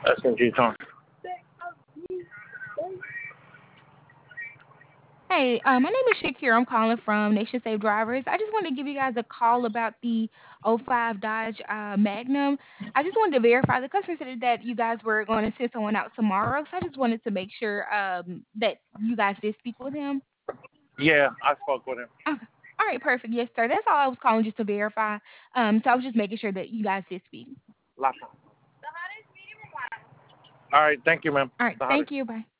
SMG Tom. Hey, my name is Shakira. I'm calling from Nation Safe Drivers. I just wanted to give you guys a call about the '05 Dodge Magnum. I just wanted to verify the customer said that you guys were going to send someone out tomorrow, so I just wanted to make sure that you guys did speak with him. Yeah, I spoke with him. Okay. All right, perfect. Yes, sir. That's all I was calling just to verify. So I was just making sure that you guys did speak. Last one. All right, thank you, ma'am. All right. The Thank hottest. you. Bye.